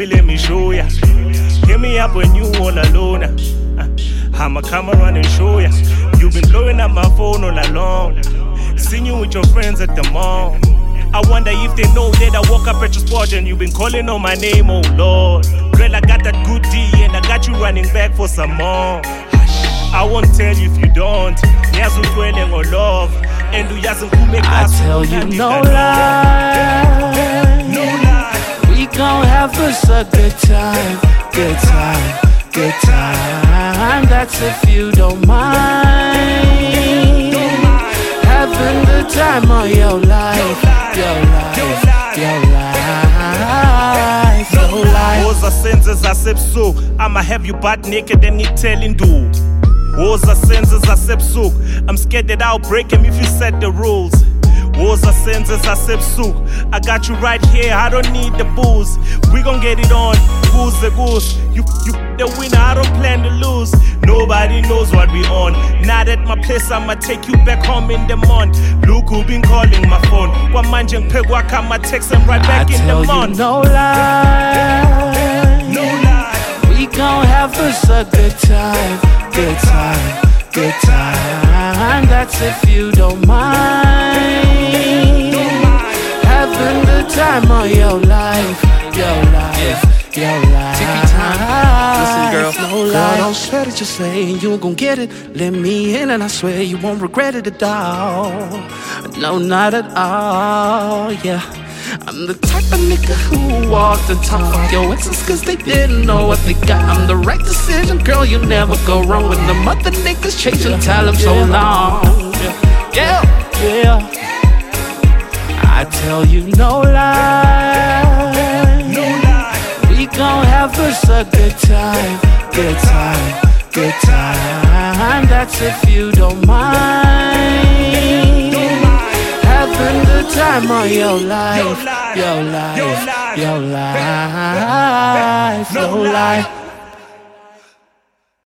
baby, let me show ya. Hit me up when you all alone. I'ma come around and show ya. You've been blowing up my phone all along. Seen you with your friends at the mall. I wonder if they know that I woke up at your spot and you've been calling on my name, oh Lord. Girl, I got that good D and I got you running back for some more. I won't tell you if you don't. I tell you no lie. No lie. We gon' have us a good time. Good time, good time. That's if you don't mind. Having the time of your life. Your life, your life. No life. Woza senses asepso. I'ma have you butt naked and you telling do. Woza senses asepso. I'm scared that I'll break him if you set the rules. Woza senses asepso. I got you right here, I don't need the booze. We gon' get it on, goose the goose. You the winner, I don't plan to lose. Nobody knows what we on. Not at my place, I'ma take you back home in the month. Look who been calling my phone. One man jeng peg waka my text and right back in the month. No lie. No lie. We gon' have us a good time. Good time, good time. That's if you don't mind. Having the time of your life. Your life, your life. Take your time. Listen, girl. No lie. Don't sweat it, just saying you gon' get it. Let me in and I swear you won't regret it at all. No, not at all, yeah. I'm the type of nigga who walked and talk for your exes cause they didn't know what they got. I'm the right decision, girl, you never go wrong. When the mother niggas chasing talent so long. Yeah, yeah. I tell you no lie. No lie. We gon' have us a good time. Good time, good time. That's if you don't mind. Having the time of your life. Your life, your life. No lie.